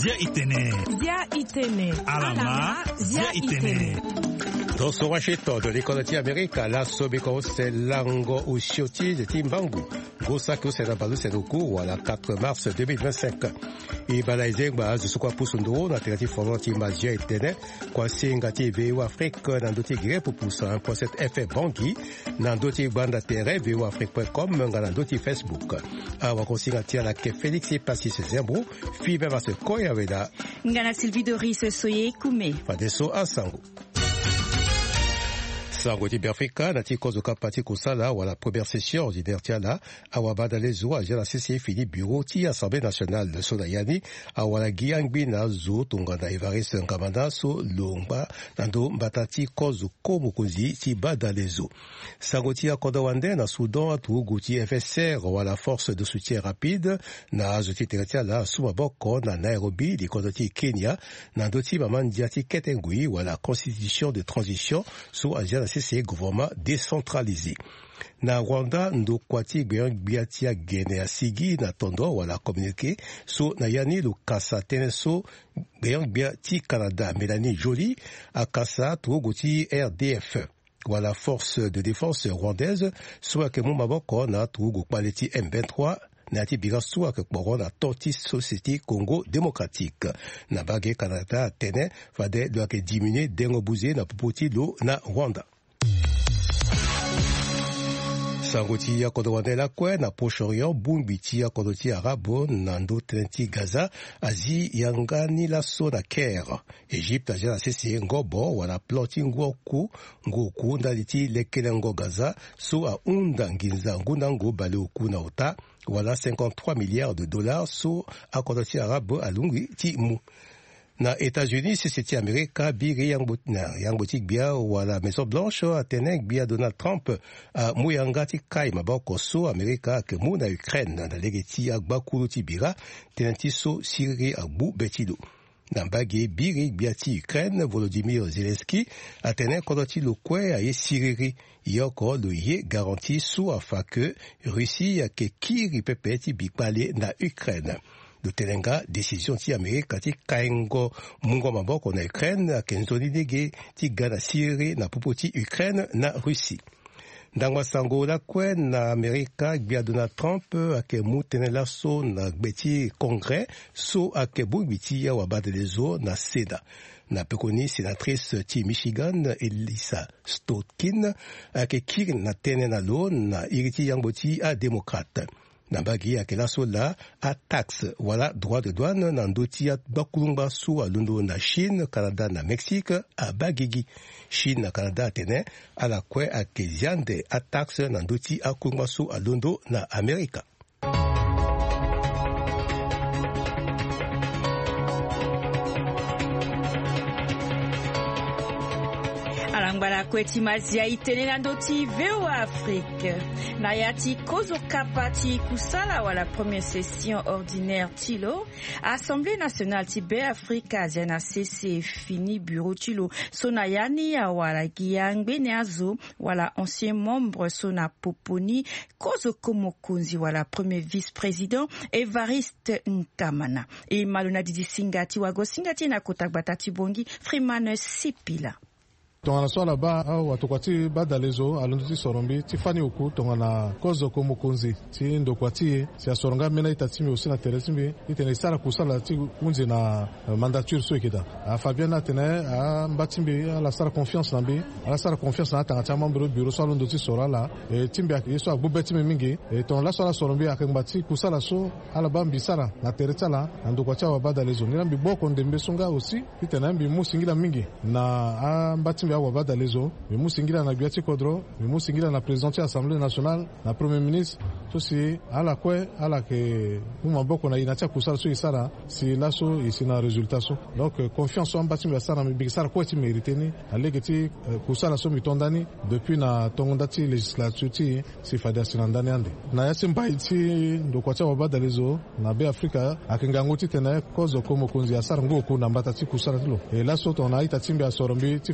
Zia Itene. Alama Zia Itene. Dans son Washington de l'école d'Amérique, la Sobeko c'est Lango ou Chioti de Timbangu. Gosaku c'est la balu c'est le cours à la 4 mars 2025. Et balaisé base sur quoi poussundro na télé formati Zia Itene quoi singati VO Afrique dans d'autres gré pour pousser 1.7 FM Bangui dans d'autres bandes terre voafrique.com dans d'autres Facebook. Awa konsingati la ke Félix et Passis Zembrou fibe va se koya veda. Ngana Sylvie Doris Soye Koumé. Fadeso Asango. Sangoti Afrika na tikozo kapati kusala wala première session ordinaire tiala awabada lezo ajala CC Philippe Bureau ti Assemblée nationale de Solayani awala giangbi na zo tunganda Evariste Nkamanda so lomba nando mbatati kozo komukunzi ti bada lezo. Sangoti akoda wande na Soudan atuguti FSR wala force de soutien rapide na azoti tiala sumaboko na Nairobi likodoti Kenya nando ti mamandia ti ketengui wala constitution de transition so ajala c'est gouvernement décentralisé. Na Rwanda ndo kwati biatia gene asigi na tondo wala communiqué so na yani lu kasa teneso biati Canada Mélanie Joly akasa tuguti RDF wala force de défense rwandaise soit que mon maboko na tugu paleti M23 nati bigasu ak borona Tortis Société Congo démocratique na bagé Canada tene fade doit que diminuer dengo bouzé na popoti lo na Rwanda. Sangoti ya kodowande la kwe na Proche-Orient bumbiti ya kodoti arabo nando trenti Gaza azi yangani la so na Caire Egypte ajana sisi ngobo wala ploti ngoku ndaliti lekelengo Gaza so a unda nginza ngunango bale oku na ota wala 53 milliards de dollars so a kodoti arabo alungi ti mu. Na États-Unis, c'est Amérique, biri yangbotik bia wala Maison Blanche atenek bia Donald Trump a muyangati kai maboko so Amerika ke mu na Ukraine na legeti agbakulu ti bira tenenti so Syrie agbu betido. Na bagi biri biati Ukraine Volodymyr Zelensky atenek kodoti lo kwe a ye Syrie yoko lo ye garanti so afa ke Russie a ke kiri pepeti bikpale na Ukraine. De telenga décision ti Amerika ti kaengo mungo maboko na Ukraine akenzoni dege ti gana Syrie na popoti Ukraine na Russie. Ndangwa sango la kwe na Amerika bia Donald Trump ake mutene la so na gbeti Congrès so ake bubiti ya wabade lezo na Sénat. Na pekoni sénatrice ti Michigan Elissa Stotkin ake kiri na tene na lo na iriti yangboti a démocrate. Nambagi akela sola a taxe wala droit de douane nandoti ya bakulumba su alundo na Chine, Canada na Mexique a bagigi. Chine na Canada tene ala kwe akeziande a taxe nandoti a kulumba su alundo na Amerika. Alangwala kweti Zia Itene na ndoti VO Afrique. Na yati kozo kapati kusala wala première session ordinaire tilo. Assemblée nationale tibe Afrique Asiana CC fini bureau tilo. Sonayani ya wala giyangbe neazo wala ancien membre sona poponi kozo komokunzi wala premier vice-président Evariste Nkamana. E malona didi singati wago singati na kotakbatati bongi Freeman Sipila. Tongana swala ba watu kwati badalezo alonzi sorombi tifani uku tongana kozo komukunzi ti ndokwati si asoronga mena itatimi usina teresimbi itene isara kusala ti unzi na mandature so ikida a Fabiana tene a mbatimbi ala sara confiance nambi ala sara confiance na tanga chama bureau so alondo ti sorala e timbi yeso agbubetimi mingi e ton la swala sorombi akembati kusala so ala bambi sara na teretala ndokwati wa badalezo nirambi boko ndembe sunga aussi itene mbi musingila mingi na a mbatimbi wabada lezo musingila na biati kodro musingila na président de l'Assemblée nationale na premier ministre to si ala kwe ala ke mumaboko na inatia kusala so isara si laso isina résultat so donc confiance en bâtiment ya sara mi sara ko ti mériteni alegeti kusala so mitondani depuis na tongondati législature ti si fada sinandani ande na yasimba iti ndo kwacha wabada lezo na be Afrika akingangoti tena kozo komo kunzi ya sara ngo kuna mbata ti kusala tilo e laso to na ita timbi ya sorombi ti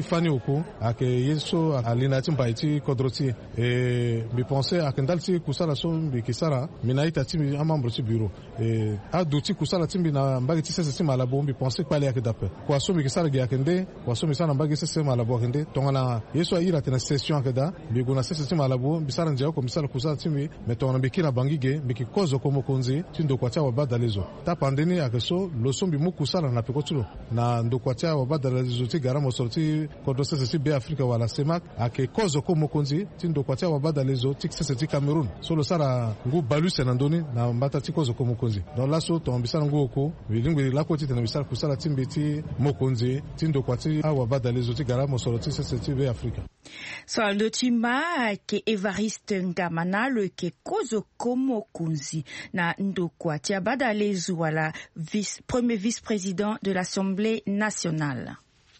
fani oku ake yeso alina timba iti kodroti mi pense akendalti kusala so bi kisara minaita timi amambro ti bureau aduti kusala timbi na mbagi ti sese tima labo mi pense kwali akedape kwa so mi kisara gi akende kwa so mi sana mbagi sese malabo akende tongana yeso ira tena session akeda bi guna sese tima labo bisara njao ko misala kusala timi metona bikina bangige biki kozo ko mokonzi tindo kwa cha wabadalezo ta pandeni akeso losombi mukusala na pekotulo na ndo kwa cha wabadalezo ti garamo sorti kodo sese ti be Afrika wala semak ake kozo ko mokonzi tindo kwa cha wabadalezo ti sese ti Cameroun solo sara ngu balu senandoni na mbata ti kozo ko mokonzi don laso to ambisana ngu oko bilingwe la ko ti tena bisala kusala timbi ti mokonzi tindo kwa ti wabadalezo ti garamo sorti sese ti be Afrika so ndotima ke Evariste Ngamana le ke kozo ko mokonzi na ndokwa ti abadalezo wala premier vice-président de l'Assemblée nationale.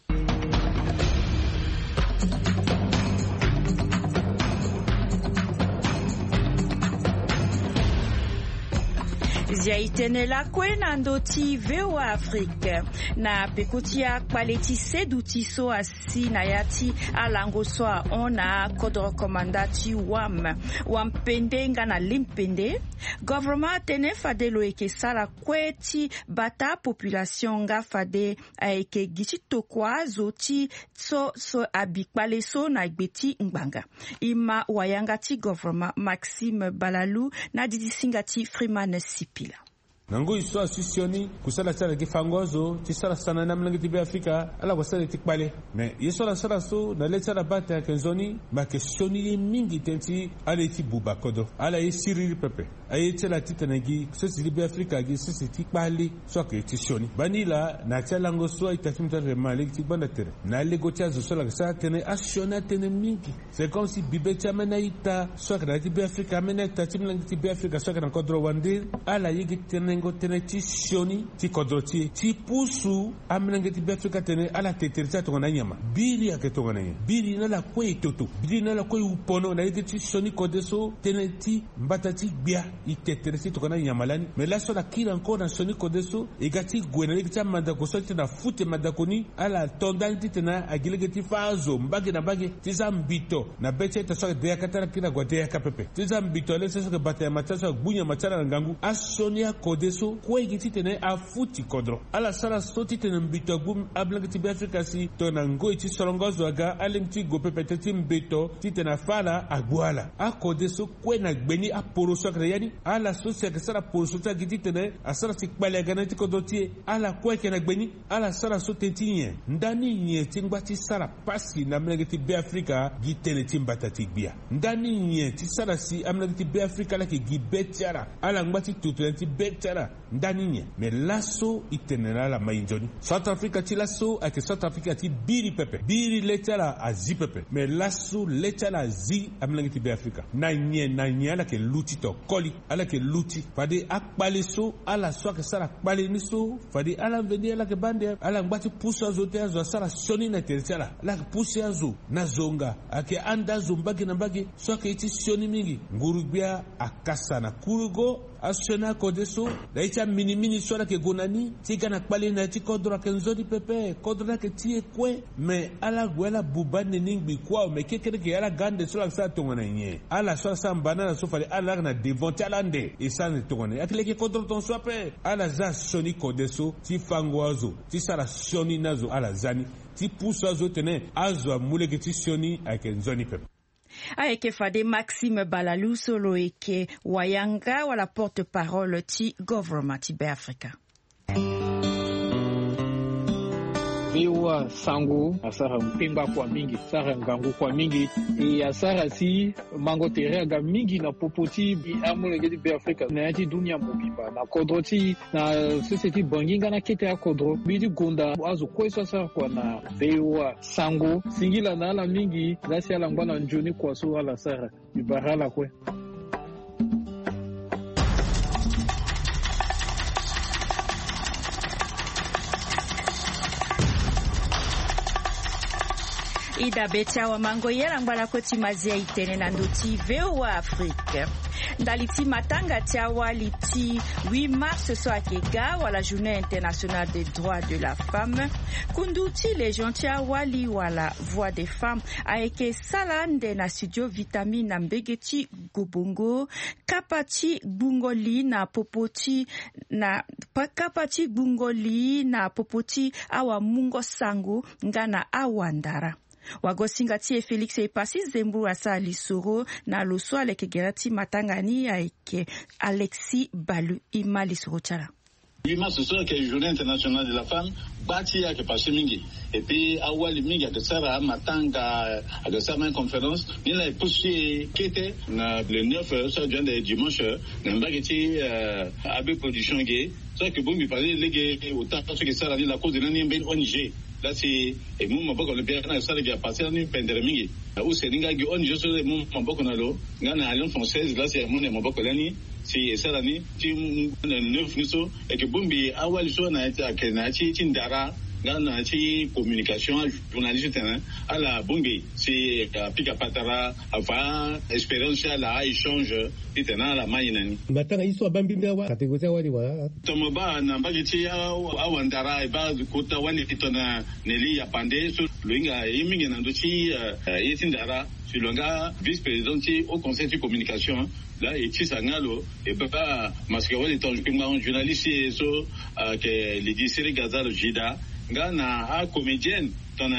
Zia itene la kwena ndoti VOA Afrique na pekotia kwaleti seduti so asi na yati alango so ona kodro komandati wam pendenga na limpende government tene fade lo eke sala kweti bata population nga fade eke gichito kwa zoti so abikpale so na gbeti ngbanga ima wayanga ti government Maxime Balalu na didisinga ti Freeman Sipila nango iso asisioni kusala sala kifangozo tisala sana na mlangi tibe Afrika ala wasala tikpale mais yeso la sala so na letala bata kenzoni ma questioni mingi tenti ala ti buba kodo ala e siriri pepe aye tela titanagi so tibe Afrika gi so tikpale so ke tisioni banila na tela ngo so itatimta de malik ti banda tere na legotia zo so la sa tene ashona tene mingi c'est comme si bibetia menaita so ke tibe Afrika meneta timlangi tibe Afrika so ke na kodro wande ala yigi tene tene ti sioni ti kodroti ti pusu amnange ti Afrika tene ala teterita to na nyama biri ake to na biri na la kwe toto biri na la kwe upono na yiti sioni kodeso tene ti mbata ti gbia i teterita to na nyama lani mais la so la kila encore na sioni kodeso e gati gwena le ta manda ko so ti na fute manda koni ala tondanti tena agilege ti fazo mbage na bage ti zambito na beche ta so de yakatara kila gwate yakapepe ti zambito le so ke bata ya matasa gbunya matara ngangu asonia kodeso so kwegi titene afuti kodro ala sala so titene mbito gum ablangi ti Afrika si to na ngoi ti solongozo aga alimti gopepe ti mbito titene fala agwala akode so kwe na gbeni aporo so kre yani ala so se sala poro so ta titene asala ti kpale gana ti kodoti ala kwe ke na gbeni ala sala so tetinye ndani nye ti ngbati sala pasi na mlangi ti Afrika gitene ti mbata ti gbia ndani nye ti sala si amlangi ti Afrika la ke gibetiara ala ngbati tutu ti betara ndani nye me laso itenera la mainjoni South Africa ti laso ake South Africa ti biri pepe biri letala azi pepe me laso letala azi amlangi ti be Africa na nye ala ke luti to koli ala ke luti fade akpale so ala so ake sala akpale ni so fade ala vedi ala ke bande ala ngbati puso azo te azo sala soni na tertiala ala ke puso azo na zonga ake anda zo mbagi na mbagi so ake iti soni mingi ngurubia akasa na kurugo asona kodeso da ita mini sola ke gonani tika na kpali na ti kodra ke nzodi pepe kodra ke tie kwe me ala gwela bubane ningbi kwa me kekere ke ala gande sola sa tongona nye ala sola sa mbana so fale ala na devonte alande isane tongona akile ke kodra ton swape ala za soni kodeso ti fangwazo ti sala soni nazo ala zani ti puso azo tene azo amule ke ti soni ake nzoni pepe Aeke fade Maxime Balalu solo eke wayanga wala porte-parole ti government ti be Afrika. Biwa sango asara mpemba kwa mingi sara ngangu kwa mingi e asara si mango terega mingi na popoti bi amulenge di be Afrika na yati dunia mobimba na kodroti na society banginga na kete ya kodro bidi gonda azu kweso sara kwa na biwa sango singila na ala mingi nasi ala ngwana njoni kwa so ala sara ibarala kwe Ida betia wa mango yela ngwala koti mazia itene na ndoti VOA Afrique. Daliti matanga tiawa liti 8 mars so akega wala journée internationale des droits de la femme. Kunduti les gens tiawa li wala voix des femmes aeke salande na studio vitamine na mbegeti gubungo kapati bungoli na popoti awa mungo sangu ngana awandara. Wagosingati Felix Epasi Zembu asa lisoro na loswa lekegerati matangani aike Alexis Balu ima lisoro chala. 8 mars, ce soir, qui est la journée internationale de la femme, bâti à Kepache Mingi. Et puis, à Wali Mingi, à Sara, Matanga, à Sara, une conférence, il a poussé, qui était, le 9, ça, dimanche, dans Bageti, Abbé Production Gay, ça, que bon, il parlait, les gays, autant, parce que ça, la cause de l'année, ONG. Là, c'est, et moi, mon boc, le bien, ça, qui a passé, on est pendant Mingi. Où c'est, l'ingé, ONG, c'est mon boc, on a l'eau, on a Alliance française, là, c'est mon boc, l'année. Si ça l'année, tu neuf niso et que bombi awali so na ita kenachi tindara na chi communication journaliste à la bombi si pika patara avant expérience la échange itena la mainani matanga iso bambi mbewa kategoria wali wa tomoba na mbagiti awandara ba kota wani kitona neli ya pande so luinga yiminga na ndochi yitindara Silonga, vice-président au conseil de communication, là, et Tisangalo, et papa, Mascaron est un journaliste, que les disséries Gaza, le Jida, Gana, à comédienne, ton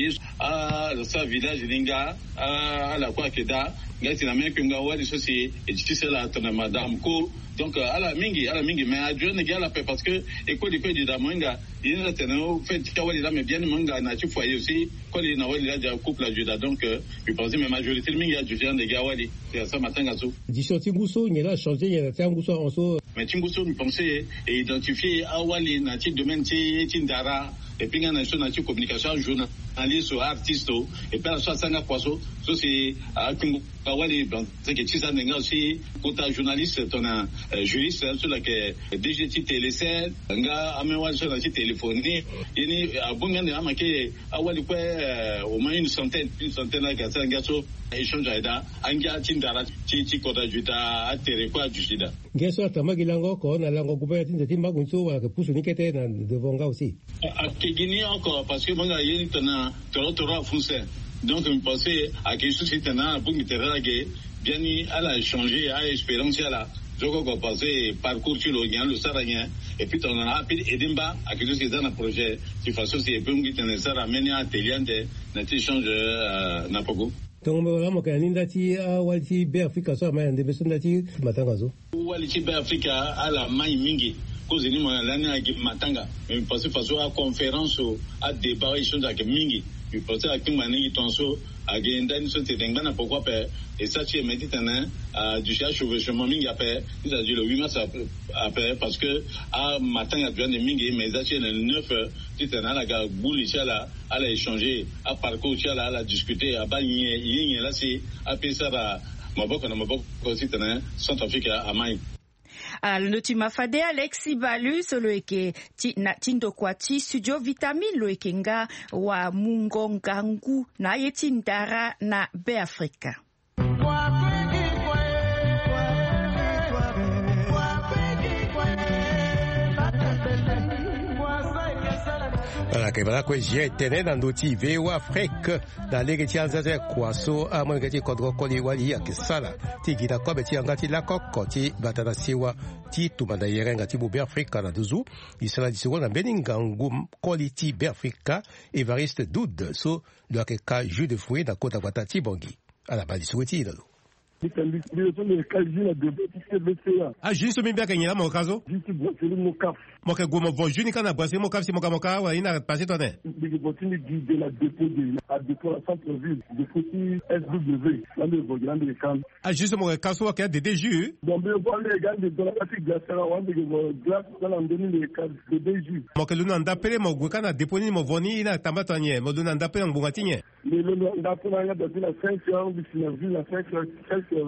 à sa village Linga, à la Kwakeda, Gati la main que Ngawa, les sociétés, et Tisela, ton madame Ko. Donc, à la mingi, mais à Dieu, n'est-ce la paix parce que, école de Damonga, il y a un fait, mais bien, manga, n'a tu foyer aussi, quand il y a un couple à Juda. Donc, je pensais, mais majorité, le mingi a du genre de Gawali. C'est ça, matin, à tout. Disons, Tinguso, il y a là, changé, il y a Tinguso en soi. Mais Tinguso, nous pensait, et identifier Awali, n'a-t-il domaine, Tindara, et puis, on a une communication, journaliste ou artiste, et puis, ça, ça n'a pas ça. Ça, c'est, à Kawali, c'est que Tisa n'est aussi, quand un journaliste, ton juriste, sur la que DGT Télécel, nga amewa sur la téléphonie, il y a bon de amaké, awali quoi, au moins une centaine de gazan gaso, échange aida, anga tindara, titi kota juda, atere quoi du sida. Gaso atamagilango, kon, la langue gouvernementale de Timbagunso, que pousse une quête devant nga aussi. À Kegini encore, parce que mon gars, il y a un tour français. Donc, je pensais à quelque chose qui était là, pour me terrailler, bien, elle a changé, à espérance, là. Je crois qu'on passait parcours sur le Saragien, et puis on a appelé Edimba, à quelque chose qui est dans le projet. De toute façon, c'est un peu qui ça ramené à Télian, notre échange, n'a pas beaucoup. Donc, on va dire que Walti Béafrica soit un des personnes qui matangazo. Walti Béafrica à la main mingi. Cause ni moi l'année avec matanga. Mais parce que façon à conférence à débat échange avec mingi. Je pensais à qui mani qui tonso à genda ni sote dengana pourquoi pas et ça tu es méditerranéen du chevauchement mingi après il a dit le 8 mars après parce que à matanga bien de mingi mais ça tu es le 9 tu t'en as la gare bouli là à la échanger à parcours là à la discuter à bagner là c'est après ça va maboko na maboko aussi t'en Centrafrique à Maï. Notima fade Alexis Balu solo eke tindo kwati studio vitamine lo ekenga wa mungongangu na yetindara na Beafrika. Voilà, que voilà que j'ai tenu dans d'autres véos Afrique dans les régions de Kwaso à mon région contre Koliwali à Kisala tigita kwa beti angati la kokoti batana siwa ti tumanda yerenga ti bube Afrika na duzu isala di seconde beningangu quality be Afrika Evariste Doud so de la ka jus de fruits na kota batati bongi à la bali souiti là. Ah, juste bien qu'il y a mon caso. Mon cas, mon voix, je n'ai qu'à passer mon cas, si mon cas, il n'a pas passé ton nez. Ah, juste mon caso, qui a des déjus. Mon que l'on a d'appelé mon goukana, déponé mon voni, il a tamatanier, mon l'on a d'appelé en bougatigné.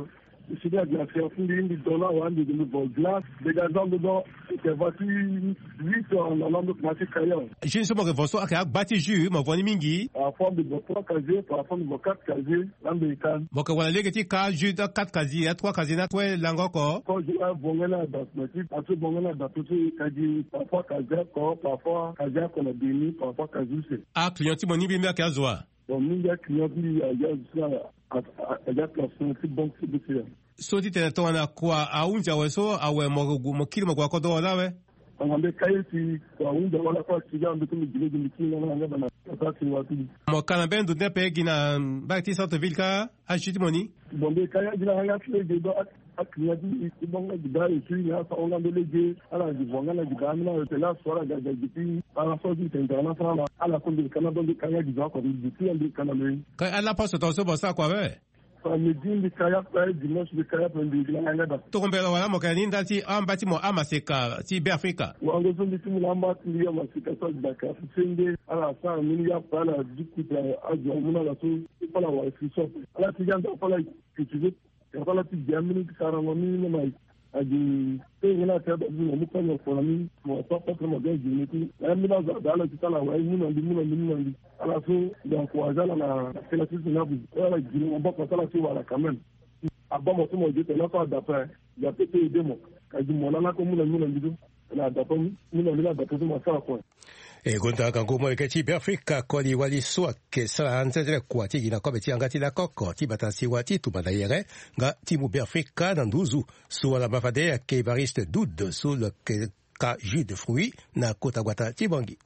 c'est à dire c'est une dollar ou un de nouveau glace des gazons dedans c'est voiture 8 en allant marché caillon je ne sais pas que vous avez bâti jus mais vous mingi en forme de 3 casiers par forme de 4 casiers l'américain bon que voilà les petits cas jus de 4 casiers 3 casiers na toi lango ko quand je vais bongana basmati parce que bongana basmati casier parfois casier ko parfois casier qu'on a béni parfois casier ah client ti moni bi me ka zoa bon minga client bi ya place c'est bon c'est bien so ti tena tona kwa aunja weso awe mo kilo kwa ko do lawe ngambe kaiti kwa unja wala kwa kijambo tu mjile mkinga na ngaba na kasi watu mo kana bendo de pegi na bakti Centre Ville ka ajiti moni bombe kaya jina hanga fle do akiyadi ibonga gidai tu ya sa onga belege ala jivonga na gidami na tela swara gaga gipi ala so di tendana fala ala kundi kana bombe kaya giza ko gipi andi kana le kai ala paso to so bosa kwa we midi kaya kwa dimanche de kaya pendi nganga da to kombe wala mo kani ndati ambati mo amaseka ti be Afrika wango zo ndi timu lamba ti ya masika so da ka sende ala sa mini ya pala dikuta ajo muna la so pala wa fiso ala ti janda pala kitije ya pala ti jamini kara mami na aji tengena ta da mu ko no ko ni mo to ko mo de ni ti na mi na za da la ti tala wa ni ndi ala so da ko azala na kila sisi na bu ala jini mo ba ko tala ti wala kamen abamo to mo je te na fa da pa ya pete demo ka ji mo na ko mu na ndi na da pa mu na da pa mo sa ko e gonta kango mo ke ti be Afrika ko di wali so ke sa anze de kwa ti na ko be ti angati la koko ti batasi wati tu badayere nga ti mu be Afrika na nduzu so la mafade ke Evariste Doud so le ka jus de fruits na kota gwata ti bangi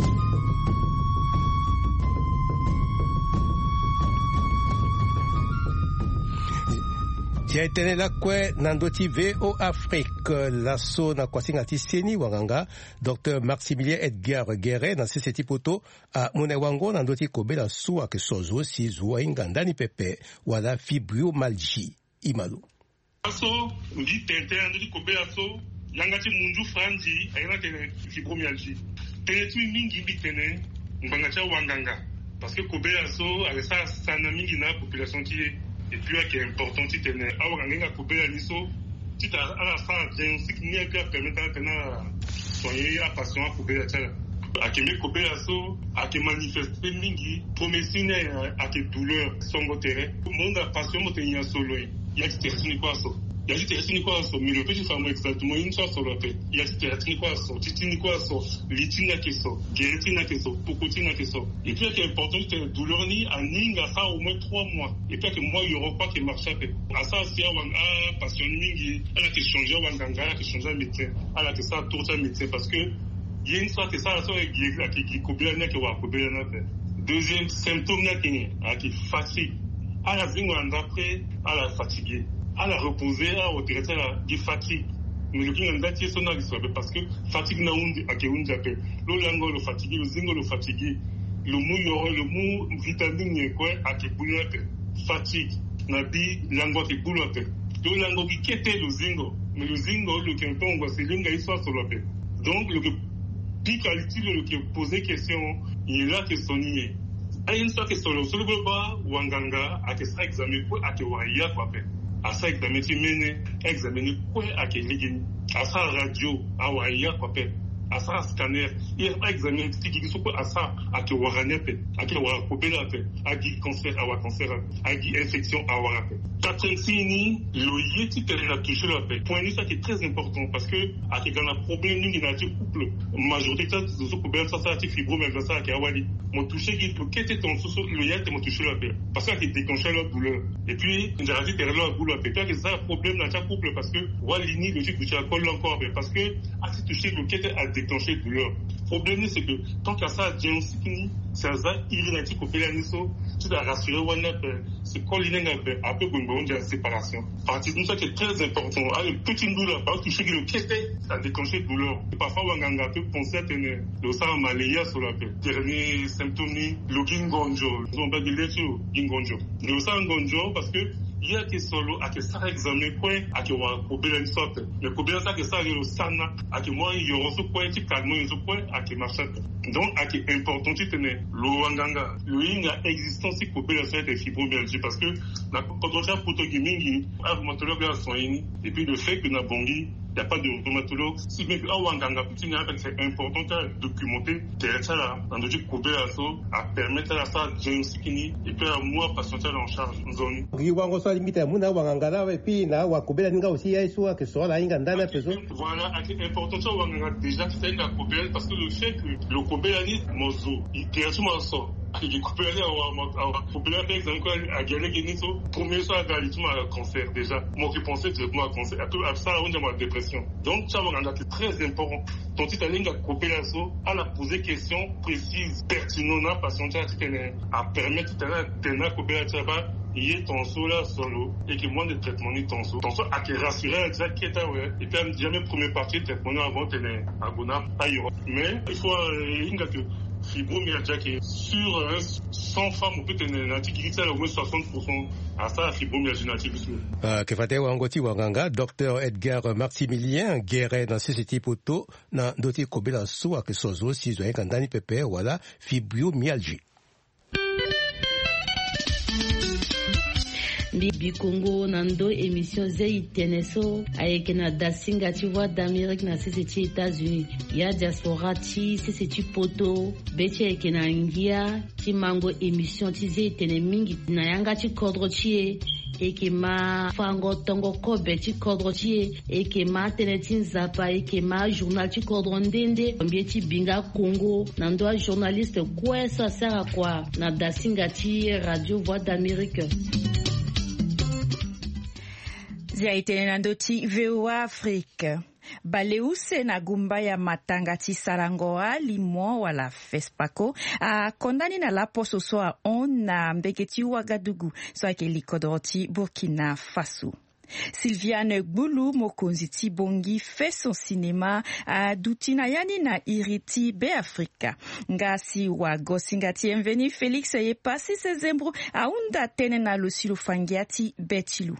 Jaitene la kwe nandoti VO Afrique lasso na kwasinga tiseni wanganga Dr Maximilien Edgar Guéret na seseti poto a mune wango nandoti kobe la suwa ke sozo si zuwa ingandani pepe wala fibromyalgie imalu aso ndi tente nandoti kobe aso yangati munju franji ayana tene fibromyalgie tene tu mingi bitene mbanga cha wanganga parce que kobe aso alesa sana mingi na population qui est et puis qui est important si tu es à couper la niso si tu as à la fin diagnostic ni à permettre à soigner la patient à couper la telle à qui me couper la so à qui manifester mingi promesine à qui douleur son terrain monde a patient mo tenir solo il y a qui quoi so il y a qui quoi so mais le petit femme exactement une chose sur le fait il y a qui quoi so titini quoi so litina qui so guéritina qui so pocotina qui so et puis qui est important c'est douleur ni en ninga ça au moins 3 mois et puis que moi il y aura pas qui marche à ça c'est un patient mingi elle a qui changer wanganga elle a qui changer médecin elle a qui ça tout ça médecin parce que il y a une sorte que ça qui combien na qui va combien na deuxième symptôme na qui fatigue à la zingo d'après à la fatigué à la reposer à au traiter la fatigue mais le qui n'a pas son avis parce que fatigue na undi à qui undi appelle le lango le fatigué le zingo le fatigué le mou vitamine quoi à qui boulape fatigue na bi lango qui boulape le lango qui quête le zingo mais le zingo le qui on voit c'est linga histoire sur l'appel donc le puis qualité le qui poser question il est là que sonnier à une fois que sur le global wanganga à que ça examiner quoi à que waya quoi fait à ça examiner quoi à que ligin à ça radio à waya quoi fait à ça scanner il a examiner qui sont à ça à que waranepe à que warakobela fait à qui cancer à qui infection à warape 86 ni le yeti la toucher la paix point ça qui est très important parce que à que dans le problème ni dans le couple majorité de ce problème ça c'est fibromyalgie ça qui a wali mon toucher qui était ton le yeti mon toucher la paix parce que qui déclenche la douleur et puis j'ai dit derrière la douleur peut-être que ça problème dans le couple parce que wali ni le truc tu as colle encore parce que à ce toucher le qui était déclencher douleur. Le problème c'est que tant qu'il y a ça diagnostic c'est ça irrénatique au pélanisso tu dois rassurer c'est quoi un peu comme de la séparation. Partie de ça qui est très important. Le petit douleur parce que tu sais que le kété ça déclenché douleur. Parfois on peut penser à tenir le sang malaya sur la paix. Dernier symptôme le gingonjo. On va dire le gingonjo. Le sang gonjo parce que il y a qui solo à que ça examiner point à que wa kobela une sorte mais kobela ça que ça le sana à que moi il y aura ce point type calme ce point à que marche donc à que important tu tenais le wanganga le inga existence kobela ça des fibromyalgie parce que la quand on fait photogaming rhumatologue a soigné et puis le fait que na bongi il n'y a pas de rhumatologue. Si mais c'est important de documenter ça dans le Kobela à permettre à ça James Kini et puis à moi patienter en charge zone. Et puis là wa Kobela ninga aussi yaiswa que soit là inga ndana peso. Voilà, c'est important ça wanganga déjà c'est la Kobela parce que le fait que le Kobela ni mozo il tient mozo qui Kobela à Kobela par exemple à gagner gagner ça premier ça à cancer déjà. Moi qui pensais directement à cancer à ça on a dépression. Donc, ça va être très important. Ton Italien a coupé la so, à la poser questions précises, pertinentes, parce qu'on a permettre de couper la chaba, il est ton so là solo, et que moins de traitement ni ton so. Ton so a qui rassuré exact qui est ouais. Et puis, jamais première partie de traitement avant de à Gona, ailleurs. Mais, il faut, que fibromyalgie qui est sur 100 femmes, on peut tenir un antiquité au moins 60% à ça, fibromyalgie native. Kefate wangoti wanganga, Dr Edgar Maximilien, guéret dans CCT Poto, na doti Kobela so à que sozo, si zoyen kandani pepe, voilà, fibromyalgie. Ndi bikongo nando émission zeiteneso avec na dasinga tu vois d'Amérique na CCT États-Unis ya diaspora ti CCT Poto beche avec na ngia ti mango émission ti zeitene mingi na yanga ti kodro ti et que ma fango tongo kobe ti kodro ti et que ma tenetin zapa et que ma journal ti kodro ndende mbie ti binga Congo nando journaliste quoi ça sert à quoi na dasinga ti radio voix d'Amérique. Ziaitene nandoti VOA Afrique. Baleuse na gumba ya matanga ti sarangoa limo wala FESPACO a kondani na lapo soso a on na mbeketi Ouagadougou so ake likodoti Burkina Faso. Sylviane Gbulu mokonzi ti bongi fait son cinéma a dutina yani na iriti be Afrika. Ngasi wa gosingati enveni Félix ye pasi se zembro a unda tene na losilo fangiati betilu.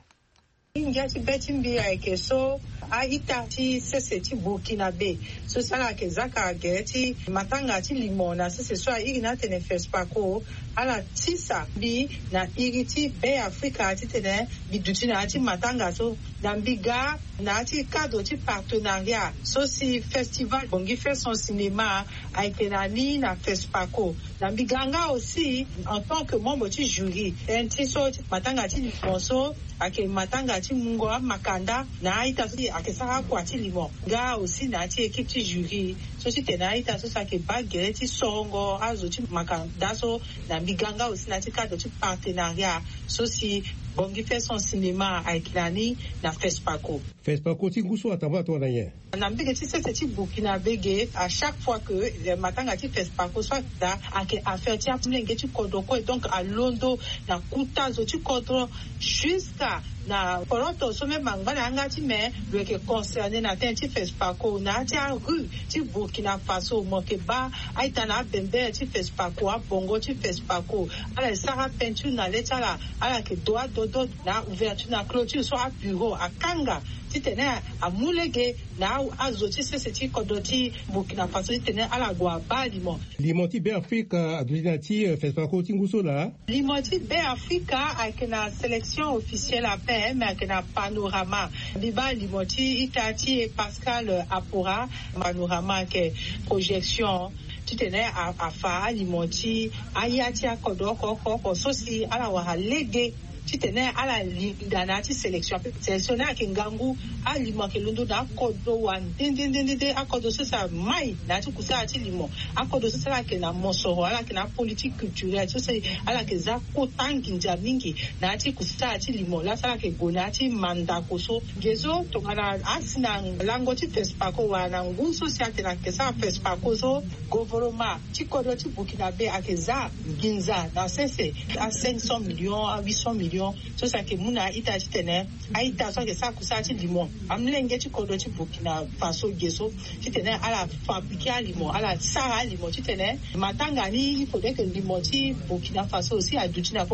Ngati betimbi ake so a itati sese ti Burkina Be so sala ke zaka geti matanga ti limona sese so a iri na tene FESPACO ala tisa bi na iri ti be Afrika ti tene bi dutina ti matanga so dambiga na ti cadre ti partenariat so si festival bongi fait son cinéma avec nani na FESPACO dambiganga aussi en tant que membre du jury enti so matanga ti limonso ake matanga ti mungo makanda na ita so ake saka kwa ti limon ga aussi na ti équipe ti jury so si tena ita so sake bagere ti songo azo ti makanda so na biganga aussi na ti cadre ti partenariat so si bongi fait son cinéma avec nani na FESPACO. FESPACO ti nguso atamba to na yen. Na mbege ti sese ti Burkina Bege à chaque fois que le matanga ti FESPACO soit da ake affaire ti apulenge ti kodoko et donc à londo na kutazo ti kodro jusqu'à na poroto so me mangana anga ti me le ke concerné na ten ti FESPACO na ti rue ti Burkina Faso mo ke ba aita na bembe ti FESPACO a bongo ti FESPACO ala sara peinture na letala ala ke doa dodo na ouverture na clôture so a bureau a kanga ti tene a mulege na azoti sese ti kodoti Burkina Faso ti tene ala gwa ba limon ti be Afrika adulina ti FESPACO ti nguso la limon ti be Afrika avec na sélection officielle à PM avec na panorama biba limon ti itati et Pascal Apora panorama ke projection ti tene a fa limon ti ayati akodoko ko so si ala wa lege ti tene ala dana ti sélection sélectionné ke ngangu alimo ke lundo na kodo wan dindindinde akodo sa mai na ti kusa ti limo akodo sa ke na mosoro ala ke na politique culturelle so se ala ke za ko tangi jamingi na ti kusa ti limo la sala ke gona ti manda koso gezo to ngana asina lango ti FESPACO wana ngun social te na ke sa FESPACO so gouvernement ti kodo ti Burkina Be akeza ginza na sese a 500 millions a 800 millions so ça que muna ita tene aita so que ça kusa ti limon amlenge ti kodo ti Burkina Faso geso ti tene ala fabriquer limon ala sara limon ti tene matanga ni il faudrait que limon ti Burkina Faso aussi a dutina poponi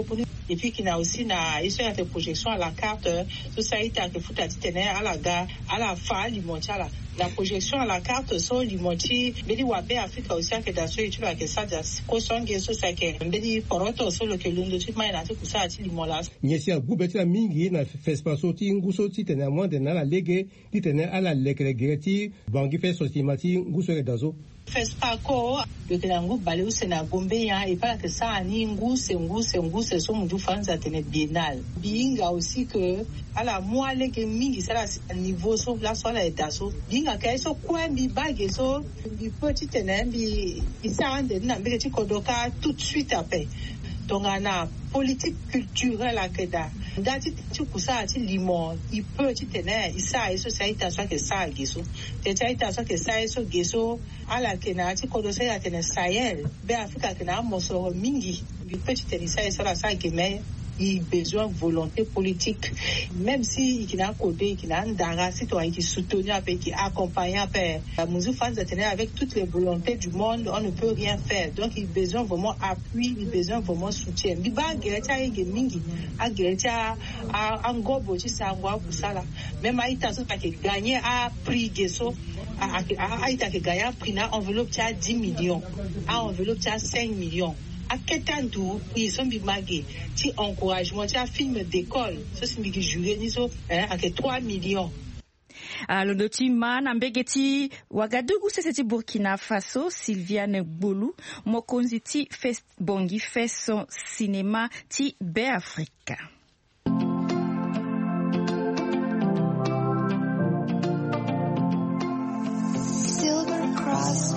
et puis qui n'a aussi na histoire de projection à la carte tout ça il t'a que foutu à titene à la gare à la fa limonti à la projection à la carte so limonti bedi wabe Afrika aussi que dans ce étude que ça ko songe so ça que bedi poroto so le que lundo tu mai na te kusa ati limola nyesi a gubeti la mingi na fespaso ti nguso ti tene mwande na la lege ti tene ala lekre ti bangi feso ti mati nguso ke dazo Fespaco le Kenango balé na Gombe ya et pas que ça ani nguse so mudu fanza tene biennale binga aussi que à la moelle que mingi ça la niveau so la so la etaso binga ka so kwa bi bag so bi petit tene bi isa ande na mbele ti kodoka tout de suite après donc on a politique culturelle à Keda ndati ti kusa ti limon il peut ti tene isa eso ça ita so que ça geso te ta ita so que ça eso geso ala kena ti kodosa ya tene Sahel be Afrika kena moso mingi bi petit tene ça eso la ça que il besoin volonté politique même si il a codé il a ndara citoyen qui soutenir qui accompagner per muzu fans de tenir avec toutes les volontés du monde on ne peut rien faire donc il besoin vraiment appui il besoin vraiment soutien bi ba gereta ege mingi a gereta a ngobo ti sangwa kusala même aita so ta ke gagner a prix geso a aita ke gagner prix na enveloppe ti 10 millions a enveloppe ti 5 millions à Ketandu, ils sont bimagés. Ti encouragement, ti film d'école. Ça c'est bigi juré ni so, avec 3 millions. Alors doti man ambegeti Ouagadougou c'est Burkina Faso Sylviane Gbolu mokonzi ti bongi fait son cinéma ti Be Africa. Silver Cross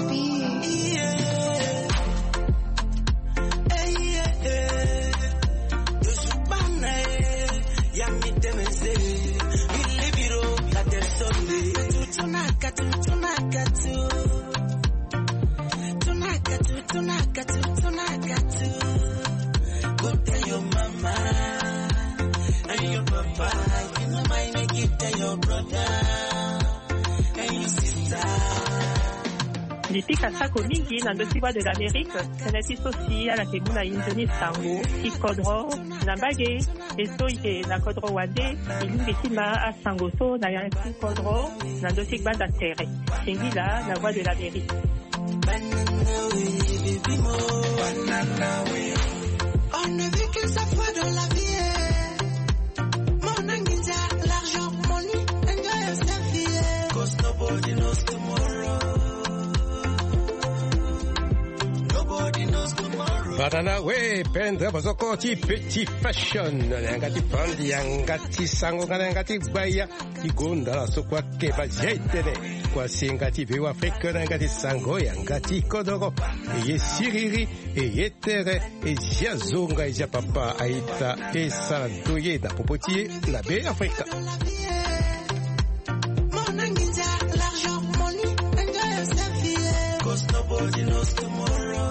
Depuis Kasako mingi na ndosiwa de l'Amérique, teneti sosi ala ke muna injoni sango, ki kodro, na bage, eso ike na kodro wande, ilingi tima a sango so na yanki kodro, na ndosik banda terre. Singila, la voix de l'Amérique. On ne vit qu'une seule fois dans la vie. Mon anguilla, l'argent, money, enjoy yourself, yeah. Cause nobody knows tomorrow. Banana we pendre bozoko ti petit fashion ngati brand ngati sango ngati baya igonda la sokwa ke bajetene kwa singati Be Africa ngati sango ngati kodoro ye siriri ye tere e jazonga e papa aita e sa doye da popoti la Be Africa. Mon anguilla, l'argent, money, enjoy yourself, yeah. Cause nobody knows tomorrow.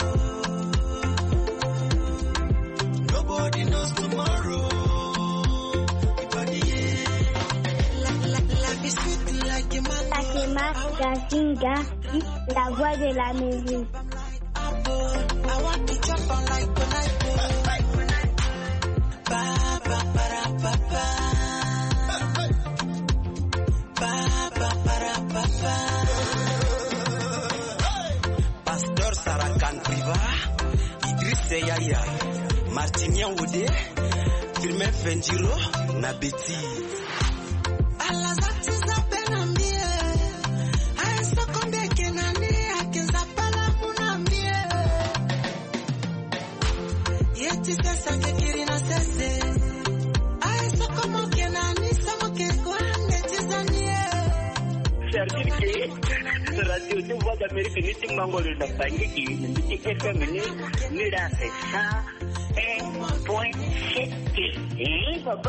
Nobody knows tomorrow. Takema Gazinga, la voix de la musique. I want to jump on like Pasteur Sarakan Priva, Idriss Yaya, Martinian Woudé, Firmin Fendiro, Nabeti. Radio de Voix d'Amérique, nous sommes en train de parler de FM, nous là c'est ça, 1.7. Papa.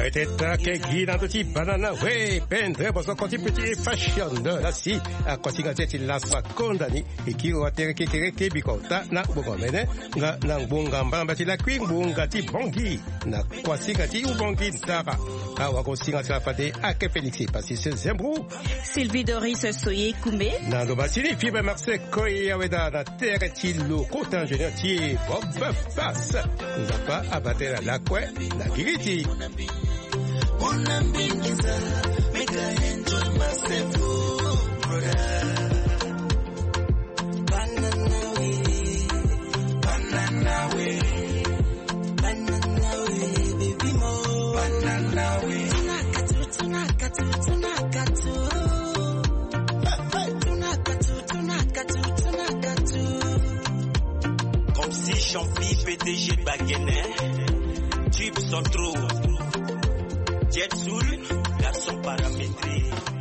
Peut-être que Guy dans petit banana, oui, pendre, parce que quand il petit fashion de la si, à quand il a la condamné, et qui va te récupérer bicota, na bogomene, na bongamba, bati la queen, bongati bongi, na kwasi gati ou bongi tara. Ah, wako singa la fate, à que Félix, parce que c'est Zembrou. Sylvie Doris Soye Koumé. Nando Basili, Fibre Marseille, Koye Aweda, la terre est-il le côté ingénieur, tié, Bob passe. Nous n'a pas abattu la couette, la guiriti. Make I enjoy myself, oh, brother. Banana way, baby mo. Banana way. Tunakatu. Comme si Champi, PDG de Baguenet, tube sans trop. Jet Soul, garçon paramétré.